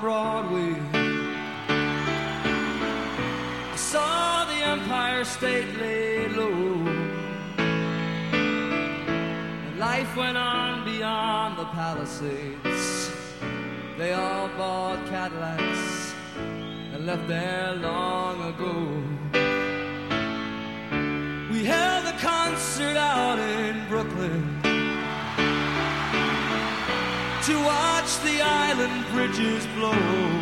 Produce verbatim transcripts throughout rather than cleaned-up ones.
Broadway. I saw the Empire State lay low. And life went on beyond the Palisades. They all bought Cadillacs and left there long ago. We held a concert out in Brooklyn to watch the island bridges blow.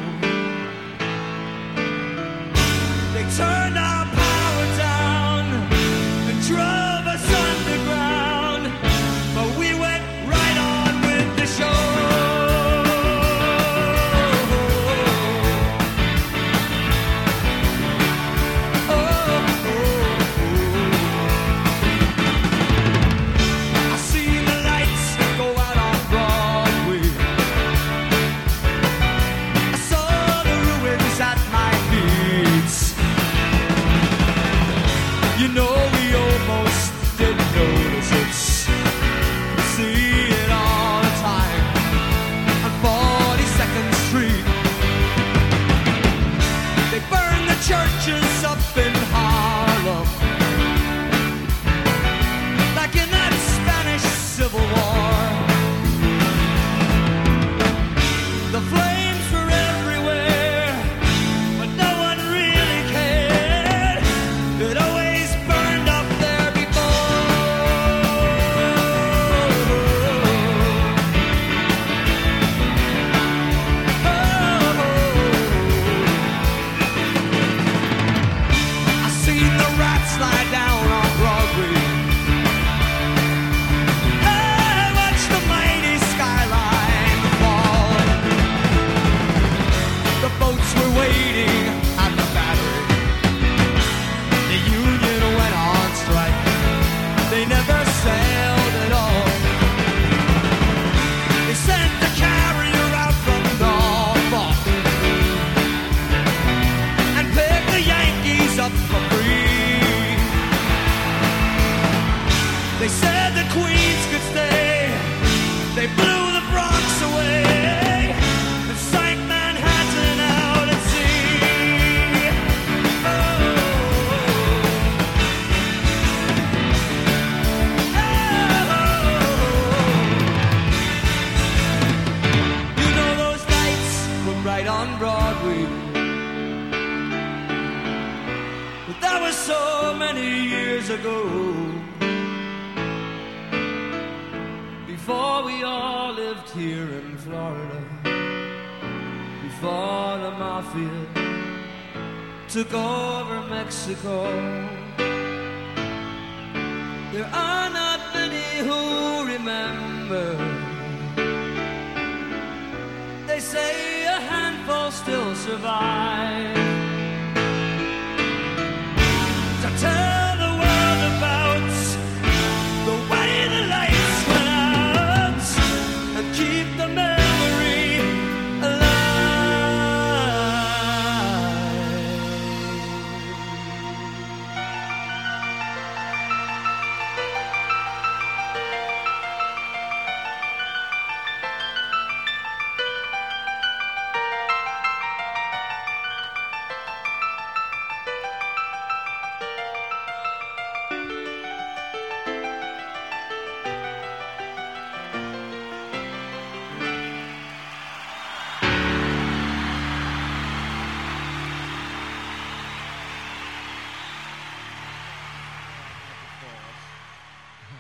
They turned our power down and drove us underground, but we went right on with the show. Churches up in Harlem, like in that Spanish Civil War. The flames were everywhere, but no one really cared. It always burned up there slide down on Broadway. Hey, watch the mighty skyline fall. The boats were waiting at the Battery. The Union went on strike. They never sailed at all. They sent the carrier out from Norfolk and picked the Yankees up for free. They said the Queens could stay. They blew the Bronx away and sank Manhattan out at sea. Oh. Oh. You know those nights were right on Broadway, but that was so many years ago. Before we all lived here in Florida, before the mafia took over Mexico.